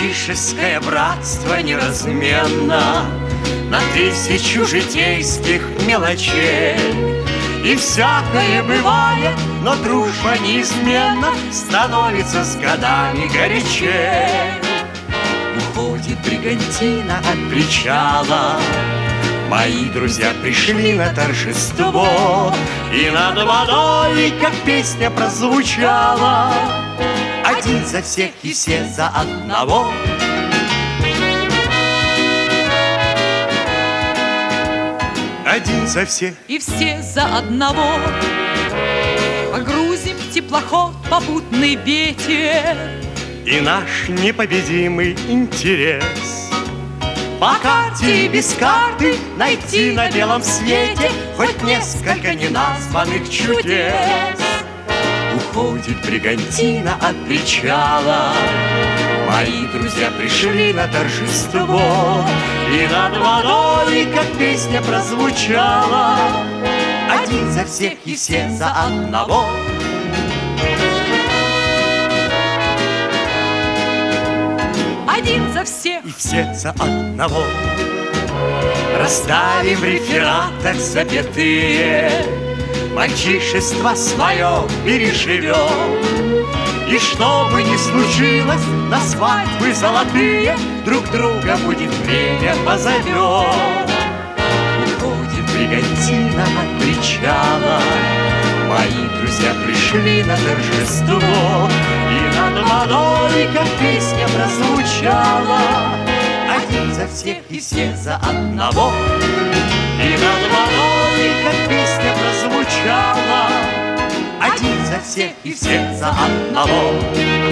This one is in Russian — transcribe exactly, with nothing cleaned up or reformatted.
Мальчишеское братство неразменно на тысячу житейских мелочей. И всякое бывает, но дружба неизменно становится с годами горячей. Уходит бригантина от причала, мои друзья пришли на торжество, и над водой, как песня прозвучала: один за всех и все за одного. Один за всех и все за одного. Погрузим в теплоход попутный ветер и наш непобедимый интерес. По карте без карты найти на белом свете хоть несколько неназванных чудес. Уходит бригантина от причала, мои друзья пришли на торжество, и над водой, как песня прозвучала: один за всех и все за одного. Один за всех и все за одного. Расставим в рефератах запятые, мальчишество свое переживем. И что бы ни случилось, на свадьбы золотые друг друга будет время позовем. Уходит бригантина от причала, мои друзья пришли на торжество, и над водой, как песня прозвучала: один за всех и все за одного. И над водой, как песня прозвучала: один за всех и все за одного.